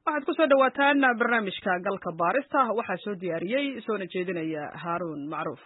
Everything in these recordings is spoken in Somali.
waxaad ku soo dhawaataan barnaamijka galka baarista waxaa soo diyaariyey soona jeedinaya Haarun Macruuf.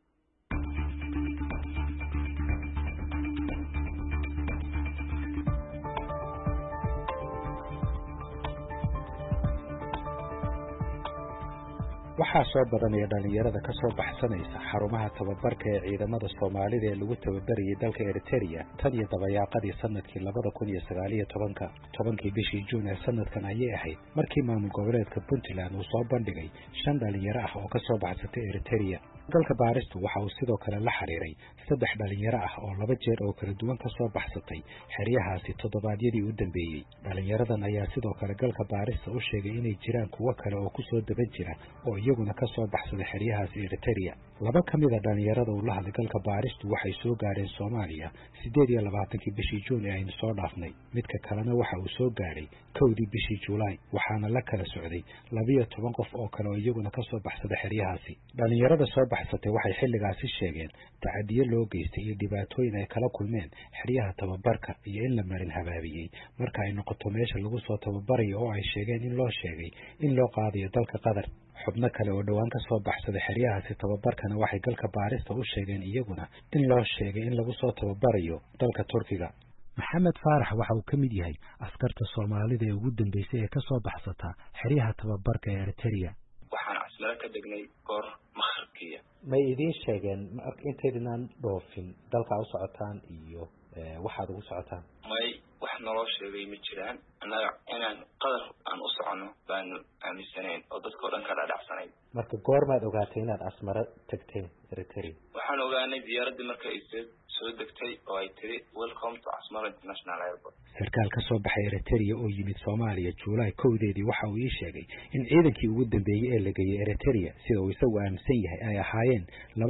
waxaa soo badanaya dhalinyarada ka soo baxsanaysa xarumaha tababarka ee ciidamada Soomaalida ee lagu tababarayay dalka Eritrea tan iyo dabayaaqadii sanadkii 2019 tobankii bishii Juun ee sanadkan ayay ahayd markii maamul goboleedka Puntland uu soo bandhigay 5 dhalinyaro ah oo ka soo baxsatay Eritrea. dalka baaristu waxa uu sidoo kale la xiriiray 3 dhalinyaro ah oo 2 jeer oo kala duwan ka soo baxsatay xeryahaasi toddobaadyadii u dambeeyay. dhalinyaradan ayaa sidoo kale galka baarista u sheegay inay jiraan kuwa kale oo ku soo daba jira oo iyaguna ka soo baxsaday xeryahaasi Eritrea. 2 kamid ah dhalinyarada uu la hadlay galka baaristu waxay soo gaareen Soomaaliya 28 bishii Juun ee aynu soo dhaafnay. midka kalena waxa uu soo gaaray 1 bishii Juulaay waxaana la kala socday 12 qof oo kale oo iyaguna ka soo baxsaday xeryahaasi. dhalinyarada soo baxsatay waxay xilligaasi sheegeen tacadiyo loo geystay iyo dhibaatooyin ay kala kulmeen xeryaha tababarka iyo in la marin habaabiyay marka ay noqoto meesha lagu soo tababarayo oo ay sheegeen in loo sheegay in loo qaadayo dalka Qatar. xubno kale oo dhawaan ka soo baxsaday xeryahaasi tababarkana waxay galka baarista u sheegeen iyaguna in loo sheegay in lagu soo tababarayo dalka Turkiga. maxamed faarax waxa uu ka mid yahay askarta Soomaalida ee ugu dambeysay ee ka soo baxsata xeryaha tababarka ee Eritrea. waxaan asmara ka degnay goor makharkiya may idin sheegeen intaydinaan dhoofin dalka u socotaan iyo waxaad ugu socotaan may wax naloo sheegay ma jiraan annaga inaan qadar aan u socono baanu aaminsanayn oo dadka oo dhan ka dhaadhacsanayn. marka goormaad ogaatay inaad asmara tagteen Eritrea? waxaan ogaanay diyaaradii markay soo degtay oo ay tiri welcome to Asmara International Airport. sarkaal ka soo baxay Eritrea oo yimid Soomaaliya Juulaay 1 waxa uu ii sheegay in ciidankii ugu dambeeyay ee la geeyay Eritrea sida uu isagu aaminsan yahay ay ahaayeen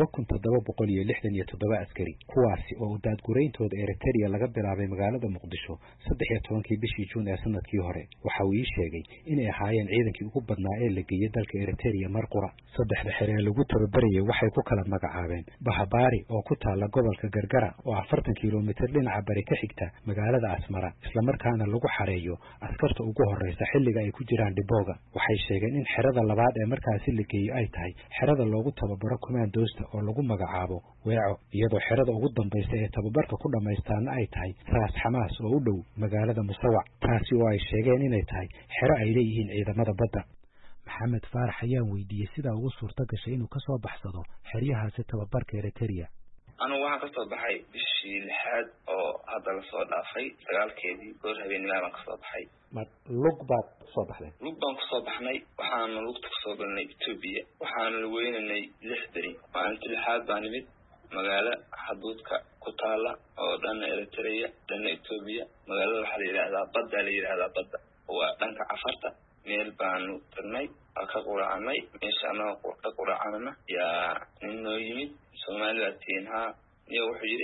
2767 askari kuwaasi oo daadgureyntooda Eritrea laga bilaabay magaalada Muqdisho 13 bishii Juun ee sanadkii hore. waxa uu ii sheegay inay ahaayeen ciidankii ugu badnaa ee la geeyay dalka Eritrea mar qura. 3 xeree lagu tababarayay waxay ku kala magacaabeen Bahabari oo ku taala gobolka Gargara oo 40 kiiloomitir dhinaca bari ka xigta magaalada Asmara isla markaana lagu xareeyo askarta ugu horeysa xilliga ay ku jiraan Dibooga. waxay sheegeen in xerada labaad ee markaasi la geeyay ay tahay xerada loogu tababaro commandosta oo lagu magacaabo Weeco iyadoo xerada ugu dambaysa ee tababarka ku dhamaystaana ay tahay Raas Xamaas oo u dhow magaalada Musawac taasi oo ay sheegeen inay tahay xero ay leeyihiin ciidamada badda. maxamed faarax ayaan weydiiyey sida ugu suurta gashay inuu ka soo baxsado xeryahaasi tababarka Eritrea. anigu waxaan ka soo baxay bishii 6 oo hadda la soo dhaafay 9keedii goor habeenimo baan ka soo baxay. ma lug baad soo baxday? lug baan ku soo baxnay waxaan lugta ku soo galnay Ethiopia waxaan la weynanay 6 bari maalintii 6 baan nimid magaalo xuduudka ku taala oo dhan Eritrea dhan Ethiopia magaalada waxa la yiraahdaa badda waa dhanka Cafarta meel baanu tagnay ka quraanay meeshana ka quraanana yaa inoo yimid Soomaaliya tiinha iyo wuxuu yiri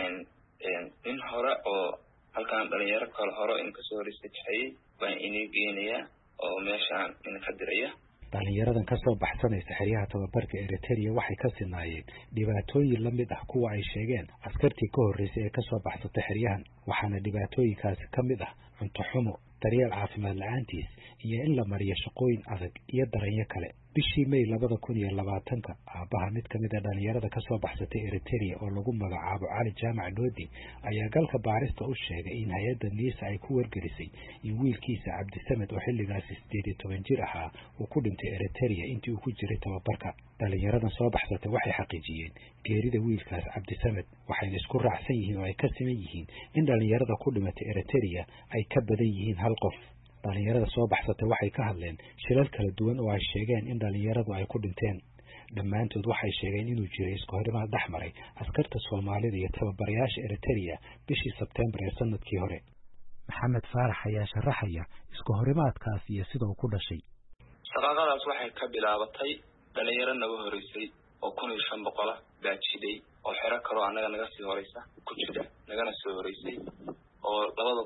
in hore oo halkaan dhalinyaro kale hore in ka soo horeysay baan inii geenaya oo meeshaan in ka diraya. dhalinyaradan ka soo baxsanaysa xeryaha tababarka Eritrea waxay ka sinaayeen dhibaatooyin la mid ah kuwa ay sheegeen askartii ka horeysay ee ka soo baxsatay xeryahan waxaana dhibaatooyinkaasi ka mid ah cunto xumo daryeel caafimaad la'aantiis iyo in la mariyo shaqooyin adag iyo daranyo kale. bishii May 2020 aabaha mid kamid ah dhalinyarada ka soo baxsatay Eritrea oo lagu magacaabo Cali Jaamac Doodi ayaa galka baarista u sheegay in hay'adda NISA ay ku wargelisay in wiilkiisa Cabdisamed oo xilligaasi 18 jir ahaa uu ku dhintay Eritrea intii uu ku jiray tababarka. dhalinyaradan soo baxsatay waxay xaqiijiyeen geerida wiilkaas Cabdisamed waxayna isku raacsan yihiin oo ay ka siman yihiin in dhalinyarada ku dhimatay Eritrea ay ka badan yihiin hal qof. dhalinyarada soo baxsatay waxay ka hadleen shilal kala duwan oo ay sheegeen in dhalinyaradu ay ku dhinteen. dhammaantood waxay sheegeen inuu jiray isku horimaad dhexmaray askarta Soomaalida iyo tababarayaasha Eritrea bishii Sebtembar ee sanadkii hore. maxamed faarax ayaa sharaxaya isku horimaadkaas iyo sida uu ku dhashay. shaqadaas waxay ka bilaabatay dhalinyaro naga horeysay oo 1500 baajiday oo xero kale anaga naga sii horeysa ku jirta nagana soo horeysay oo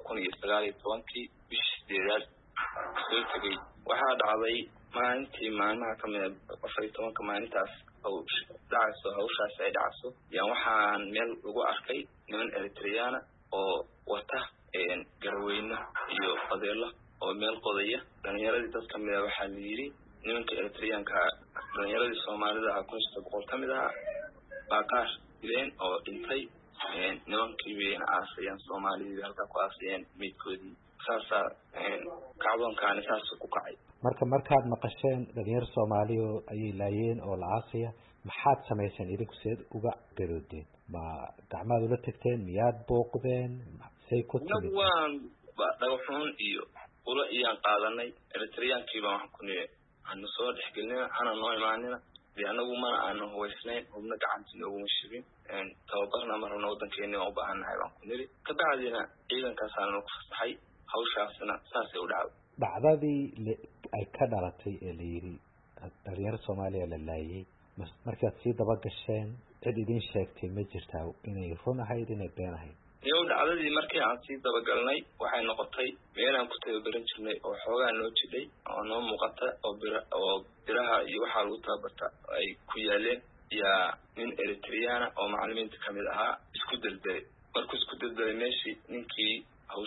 2019 bishii 8 soo tagay. waxaa dhacday maalintii maalmaha kamid ah 14 maalintaas oo dhacayso hawshaas ay dhacayso yaan waxaan meel ugu arkay niman Eritreana oo wata garweyna iyo qadeelo oo meel qodaya dhalinyaradii dad kamid ah waxaa la yiri nimanka Eritreanka dhalinyaradii Soomaalida ah 100 kamid ah baaqaar ileen oo dhintay nimankii weyn aasayaan Soomaalida halka ku aasayeen midkoodii saasa kacdoonkaan saas ku kacay markaad maqasheen dhalinyaro Soomaaliyo ay laayeen oo la aasaya maxaad sameeyeen idinku seed uga garoodeen ma gacmaad ula tagteen miyaad booqdeen say ku timid waan dhagaxun iyo ula iyaan qaadanay Eritreankii baan wax ku niyay aan soo dhexgelnay ana noo imaanina anagu ma aanu huwaysnayn ubna gacantii ugu mashibin tababarna marna wadankeena oo baahanahay baan ku niri ka bacdina ciidankaas aan ku fasaxay hawshaasna saasay u dhacdadii ay ka dhalatay ee la yiri dhalinyaro Soomaaliya la laayay markaad sii daba gasheen cid idin sheegtay ma jirtaa inay run ahayd inay been ahayd dhacdadii markii aan sii daba galnay waxay noqotay meel aan ku tababaran jirnay oo xoogaa noo jiday oo noo muuqata oo biraha iyo waxa lagu tababarta ay ku yaaleen nin Eritreana oo macallimiinta kamid ahaa isku daldalay markuu isku daldalay meeshii ninkii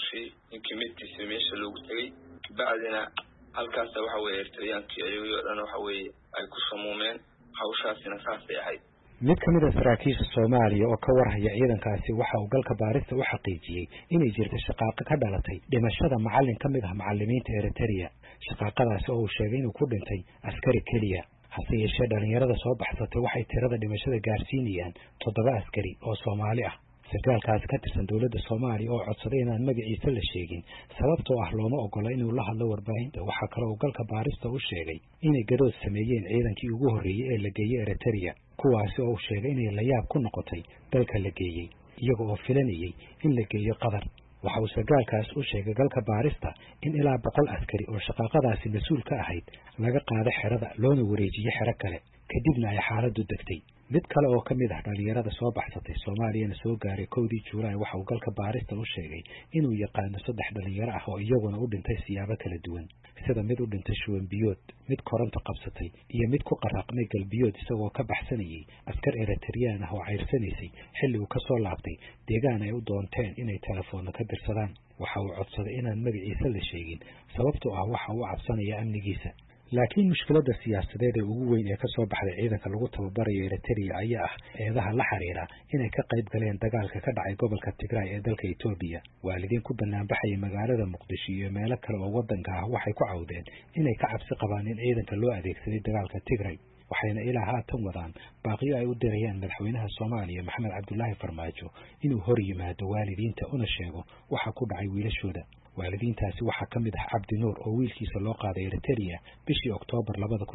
midkiisa meesha loogu tagay bacdina halkaas waxa weeye Eritreankii ayuu dhan waxa weeye ay ku samuumeen hawshaasina saasay ahayd mid kamid ah saraakiisha Soomaaliya oo ka warhaya ciidankaasi waxa uu galka baarista u xaqiijiyay inay jirto shaqaaqa ka dhalatay dhimashada macallin kamid ah macallimiinta Eritrea shaqaaqadaasi oo uu sheegay inuu ku dhintay askari kaliya hase yeeshee dhalinyarada soo baxsatay waxay tirada dhimashada gaarsiinayaan 7 askari oo Soomaali ah sarkaalkaasi ka tirsan dawladda Soomaaliya oo codsaday inaan magaciisa la sheegin sababtoo ah looma ogola inuu la hadlo warbaahinta waxa kale oo galka baarista u sheegay inay gadood sameeyeen ciidankii ugu horeeyay ee la geeyay Eritrea kuwaasi oo sheegay inay la yaab ku noqotay dalka la geeyay iyaga oo filanayay in la geeyo Qatar waxa uu sarkaalkaas u sheegay galka baarista in ilaa 100 askari oo shaqaaqadaasi mas'uul ka ahayd laga qaaday xerada loona wareejiyay xero kale kadibna ay xaaladdu degtay mid kale oo kamid ah dhalinyarada soo baxsatay Soomaaliyana soo gaaray 1 Juulaay waxa uu galka baarista u sheegay inuu yaqaano 3 dhalinyaro ah oo iyaguna u dhintay siyaabo kala duwan sida mid u dhintay shuban biyood mid koronto qabsatay iyo mid ku qaraqmay galbiyood isagoo ka baxsanayay askar Eritrean ah oo cayrsanaysay xilli uu ka soo laabtay deegaan ay u doonteen inay telefoon ka dirsadaan waxa uu codsaday inaan magaciisa la sheegin sababtoo ah waxa uu cabsanaya amnigiisa laakiin mushkiladda siyaasadeed ee ugu weyn ee ka soo baxday ciidanka lagu tababarayo Eritrea ayaa ah eedaha la xiriira inay ka qayb galeen dagaalka ka dhacay gobolka Tigray ee dalka Itoobiya waalidiin ku banaanbaxay magaalada Muqdisho iyo meelo kale oo wadanka ah waxay ku cawdeen inay ka cabsi qabaan in ciidanka loo adeegsaday dagaalka Tigray waxayna ilaa haatan wadaan baaqiyo ay u dirayaan madaxweynaha Soomaaliya Maxamed Cabdullaahi Farmaajo inuu hor yimaado waalidiinta una sheego waxa ku dhacay wiilashooda waalidiintaasi waxa kamid ah Cabdi Nuur oo wiilkiisa loo qaaday Eritrea bishii Oktoobar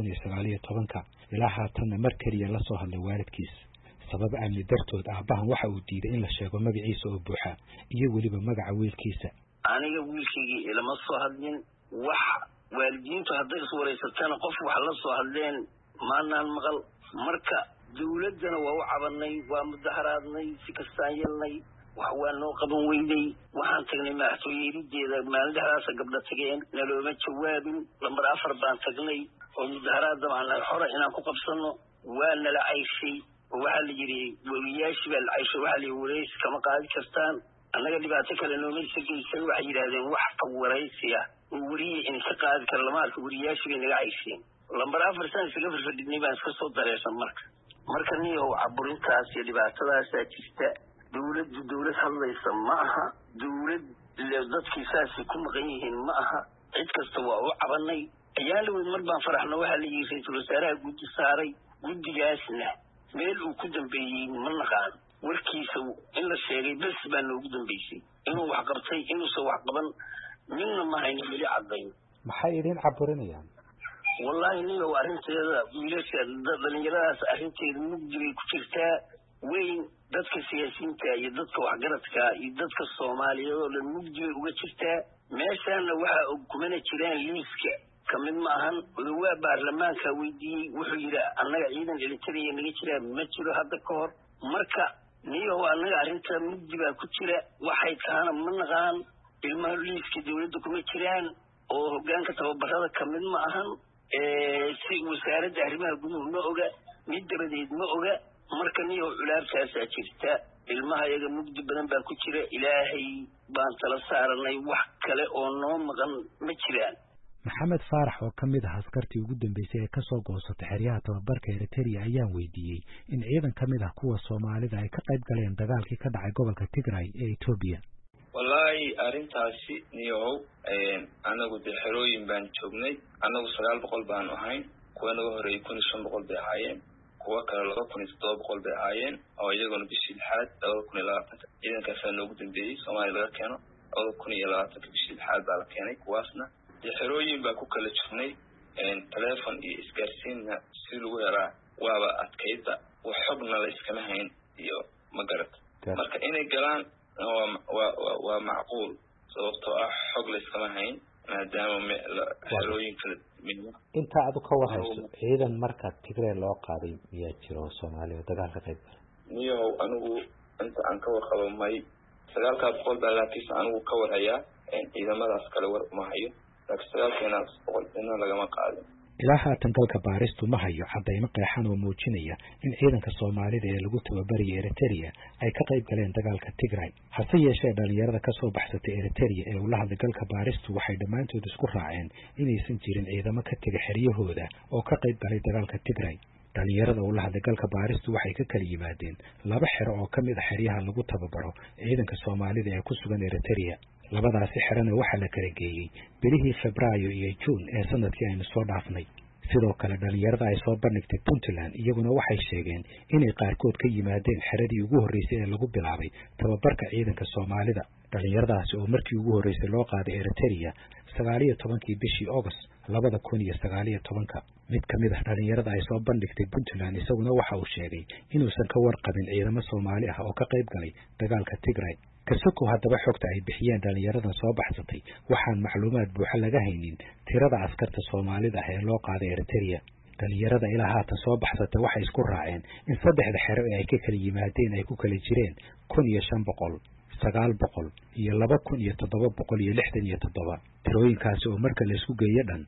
2019 ilaa haatan mar kaliya la soo hadlay waalidkiis sabab amni dartood aabahan waxa uu diiday in la sheego magaciisa oo buuxa iyo waliba magaca wiilkiisa aniga wiilkayga ilama soo hadlin wax waalidiintu hadday is wareysatana qof wax la soo hadleen maanaan maqal marka dawladana waa u cabanay waa mudaharaadnay si kastaan yeelnay wax waa noo qaban weynay waxaan tagnay madaxtooyada maalindhaas gabdha tageen nalooma jawaabin lambar 4 baan tagnay oo mudaharaad aan xora inaan ku qabsano waa nala cayshay waxa la yiri wariyaashii baa la cayshay waxa la wareys kama qaadi kartaan annaga dhibaato kale nooma isagaysan waxa yiraahdeen wax ka wareysiya wariye in ka qaadi kar lama arko wariyaashii bay naga cayshay lambar 4 san isaga fadhidnay baan iska soo dareesan marka niyo caburintaas iyo dhibaatadaas jirta dawlad hadlaysa ma aha dawlad dadkii saasi ku maqan yihiin ma aha cid kasta waa u cabanay ayaa la mar baan faraxno waxa la yiri ra'iisul wasaaraha guddi saaray guddigaasna meel uu ku dambeeyay ma naqaan warkiisa in la sheegay bas baan ugu dambeysay inuu wax qabtay inuu soo wax qaban midna ma hayno weli cadayn maxay idin caburinayaan wallahi niyo arinteeda wiilasha dhalinyaradaas arinteeda mugdi ku jirtaa weyn dadka siyaasiyiinta iyo dadka waxgaradka iyo dadka Soomaaliyeed oo dhan mugdi uga jirtaa meeshana waxa kumana jiraan liiska kamid ma ahan waa baarlamaanka weydiiyay wuxuu yiri annaga ciidan Eritrea naga jira ma jiro hadda ka hor marka niyo annaga arinta mugdi baa ku jira waxay taana ma naqaan ilmaha liiska dawladda kuma jiraan oo hoggaanka tababarada kamid ma ahan si wasaaradda arrimaha gudaha ma oga mid dabadeed ma oga marka niyo culaabtaas jirta ilmaha iyaga mugdi badan baa ku jira ilaahay baan tala saaranay wax kale oo noo maqan ma jiraan. maxamed faarax oo ka mid ah askartii ugu dambeysay ee kasoo goosatay xeryaha tababarka Eritrea ayaan weydiiyey in ciidan ka mid ah kuwa Soomaalida ay ka qayb galeen dagaalkii ka dhacay gobolka Tigray ee Ethiopia. wallahi arintaasi niyow anagu de xerooyin baan joognay anagu 900 baan ahayn kuwa naga horeeyay 1500 bay ahaayeen kuwa kale 2700 bay ahaayeen oo iyaguna bishii 6 2020 ciidankaas noogu dambeeyay Soomaaliya laga keeno 2020 bishii 6 baa la keenay kuwaasna xerooyin baa ku kala jirnay telefoon iyo isgaarsiinna si lagu yaraa waaba adkayda wax xogna la iskama hayn iyo magarad marka inay galaan waa macquul sababtoo ah xog la iskama hayn maadaama xerooyin kala inta aad ka warhayso ciidan marka Tigray loo qaaday miyaa jiro Soomaaliya dagaalka qayb galay niyow anigu inta aan ka warqabo may 900 baa laakiin anigu ka warhayaa ciidamadaas kale war ma hayo ilaa haatan dalka baaristu ma hayo cadaymo qeexan oo muujinaya in ciidanka Soomaalida ee lagu tababariyay Eritrea ay ka qayb galeen dagaalka Tigray hase yeeshee dhalinyarada ka soo baxsatay Eritrea ee ula hadlay dalka baaristu waxay dhammaantood isku raaceen inaysan jirin ciidamo ka taga xeryahooda oo ka qayb galay dagaalka Tigray dhalinyarada ula hadlay dalka baaristu waxay ka kala yimaadeen 2 xero oo kamid ah xeryaha lagu tababaro ciidanka Soomaalida ee ku sugan Eritrea labadaasi xerana waxa la kala geeyay bilihii Febraayo iyo Juun ee sanadkii aynu soo dhaafnay sidoo kale dhalinyarada ay soo bandhigtay Puntland iyaguna waxay sheegeen inay qaarkood ka yimaadeen xeradii ugu horeysay ee lagu bilaabay tababarka ciidanka Soomaalida dhalinyaradaasi oo markii ugu horeysay loo qaaday Eritrea 19 bishii August 2019 mid kamid ah dhalinyarada ay soo bandhigtay Puntland isaguna waxa uu sheegay inuusan ka warqabin ciidamo Soomaali ah oo ka qayb galay dagaalka Tigray kasoo haddaba xogta ay bixiyeen dhalinyaradan soo baxsatay waxaan macluumaad buuxa laga haynin tirada askarta Soomaalida ah ee loo qaaday Eritrea dhalinyarada ilaa haatan soo baxsatay waxay isku raaceen in saddexda xero ee ay ka kala yimaadeen ay ku kala jireen 1500 900 iyo 2767 tirooyinkaasi oo marka la isku geeyo dhan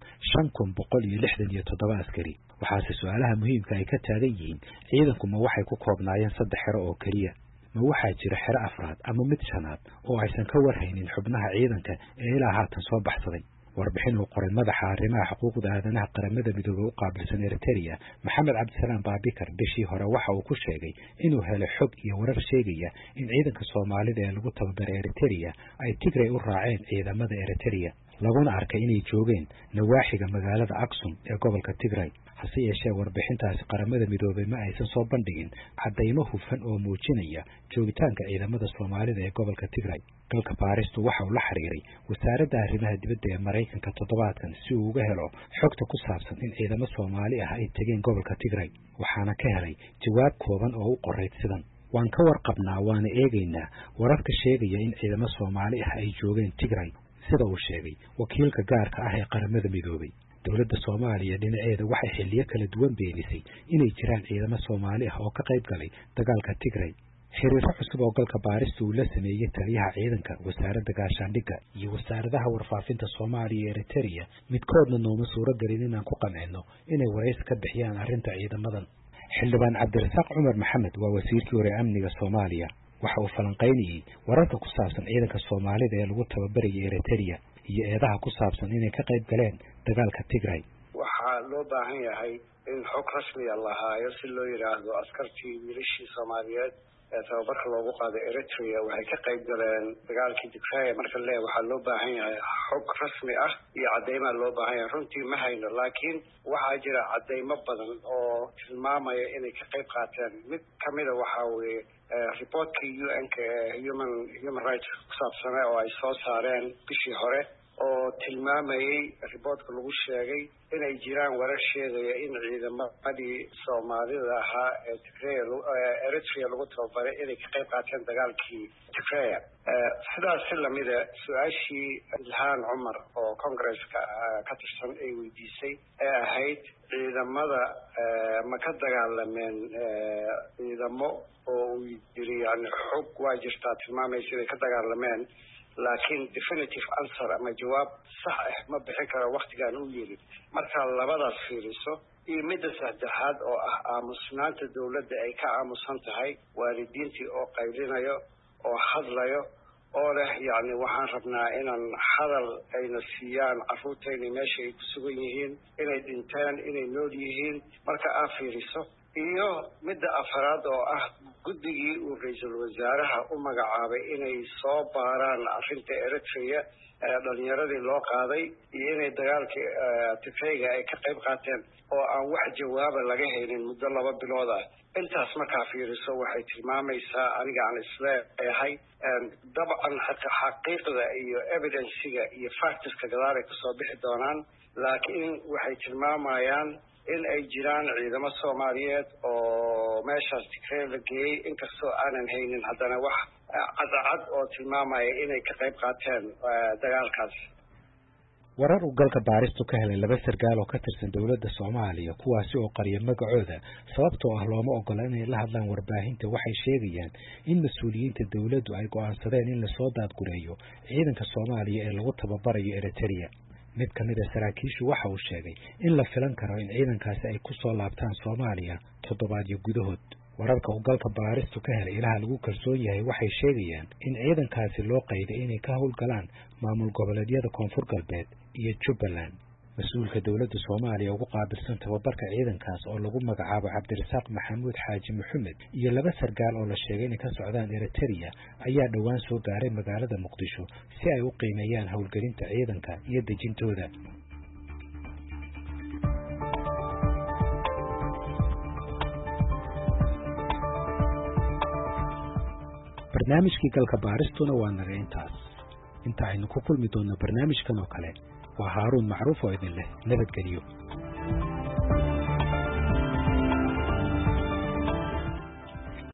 5167 askari waxaase su'aalaha muhiimka ay ka taagan yihiin ciidanku ma waxay ku koobnaayeen 3 xero oo kaliya ma waxaa jira xero afraad ama mid shanaad oo aysan ka warhaynin xubnaha ciidanka ee ilaa haatan soo baxsaday warbixin uu qoray madaxa arrimaha xuquuqda aadanaha qaramada midoobay u qaabilsan Eritrea Maxamed Cabdisalaam Baabikar bishii hore waxa uu ku sheegay inuu helay xog iyo warar sheegaya in ciidanka Soomaalida ee lagu tababaray Eritrea ay Tigray u raaceen ciidamada Eritrea laguna arkay inay joogeen nawaaxiga magaalada Aksum ee gobolka Tigray hase yeeshee warbixintaasi qaramada midoobay ma aysan soo bandhigin cadaymo hufan oo muujinaya joogitaanka ciidamada Soomaalida ee gobolka Tigray dalka baaristu waxa uu la xiriiray wasaaradda arrimaha dibadda ee Mareykanka toddobaadkan si uu uga helo xogta ku saabsan in ciidamo Soomaali ah ay tageen gobolka Tigray waxaana ka helay jawaab kooban oo u qorayd sidan waan ka warqabnaa waana eegaynaa wararka sheegaya in ciidamo Soomaali ah ay joogeen Tigray sida uu sheegay wakiilka gaarka ah ee qaramada midoobay dawladda Soomaaliya dhinaceeda waxay xilliyo kala duwan beenisay inay jiraan ciidamo Soomaali ah oo ka qayb galay dagaalka Tigray xiriir cusub oo galka baaristu uu la sameeyay taliyaha ciidanka wasaaradda gaashaandhigga iyo wasaaradaha warfaafinta Soomaaliya iyo Eritrea midkoodna nooma suuro galin inaan ku qancino inay waraysi ka bixiyaan arrinta ciidamadan xildhibaan Cabdirasaaq Cumar Maxamed waa wasiirkii hore amniga Soomaaliya waxa uu falanqeynayay wararka ku saabsan ciidanka Soomaalida ee lagu tababarayay Eritrea iyo eedaha ku saabsan inay ka qayb galeen dagaalka Tigray waxaa loo baahan yahay in xog rasmi ah la haayo si loo yiraahdo askartii milishii Soomaaliyeed ee tababarka loogu qaaday Eritrea waxay ka qayb galeen dagaalkii Tigray marka waxaa loo baahan yahay xog rasmi ah iyo cadeymo loo baahan yahay runtii ma hayno laakiin waxaa jira cadeymo badan oo tilmaamaya inay ka qayb qaateen mid kamida waxaa weeye reportkii UN-ka human rights ku saabsan oo ay soo saareen bishii hore oo tilmaamayay reportka lagu sheegay inay jiraan warar sheegaya in ciidamadii Soomaalida ahaa ee Eritrea lagu tababaray inay ka qayb qaateen dagaalkii Tigray sidaas si lamida su-aashii Ilhaan Cumar oo Congress-ka ka tirsan ay weydiisay ee ahayd ciidamada ma ka dagaalameen ciidamo oo uu yiri yani xog waa jirtaa tilmaamaysa inay ka dagaalameen laakiin definitive answer ama jawaab sax ah ma bixin karo waktigaan u yiri markaa labadaas fiiriso iyo midda saddexaad oo ah aamusnaanta dawladda ay ka aamusan tahay waalidiintii oo qaylinayo oo hadlayo oo leh yacni waxaan rabnaa inaan hadal ayna siiyaan carruurtayna meesha ay ku sugan yihiin inay dhinteen inay nool yihiin marka aad fiiriso iyo midda afaraad oo ah guddigii uu ra-iisul wasaaraha u magacaabay inay soo baaraan arrinta Eritrea dhalinyaradii loo qaaday iyo inay dagaalkii Tigreega ay ka qayb qaateen oo aan wax jawaaba laga helin muddo 2 bilood ah intaas markaa fiiriso waxay tilmaamaysaa aniga aan isleeyahay dabcan xaqiiqda iyo evidencega iyo factorska gadaal ay kasoo bixi doonaan laakiin waxay tilmaamayaan in ay jiraan ciidamo Soomaaliyeed oo meeshaas Tigreeg la geeyay inkastoo aanan haynin haddana wax cadcad oo tilmaamaya inay ka qayb qaateen dagaalkaas warar uu galka baaristu ka helay 2 sargaal oo ka tirsan dawladda Soomaaliya kuwaasi oo qariyo magacooda sababtoo ah looma ogola inay la hadlaan warbaahinta waxay sheegayaan in mas'uuliyiinta dawladdu ay go'aansadeen in la soo daadgureeyo ciidanka Soomaaliya ee lagu tababarayo Eritrea mid ka mid ah saraakiishu waxa uu sheegay in la filan karo in ciidankaasi ay ku soo laabtaan Soomaaliya toddobaadyo gudahood wararka uu galka baaristu ka helay ilaha lagu kalsoon yahay waxay sheegayaan in ciidankaasi loo qayday inay ka howlgalaan maamul goboleedyada Koonfur Galbeed iyo Jubbaland mas'uulka dawladda Soomaaliya ugu qaabilsan tababarka ciidankaas oo lagu magacaabo Cabdirasaaq Maxamuud Xaaji Maxamed iyo 2 sargaal oo la sheegay in ka socdaan Eritrea ayaa dhawaan soo gaaray magaalada Muqdisho si ay u qiimeeyaan howlgelinta ciidanka iyo dejintooda barnaamijkii galka baaristuna waa naga inta aynu ku kulmi doonno barnaamijkan oo kale waa Haaruun Macruuf oo idin leh nabadgelyo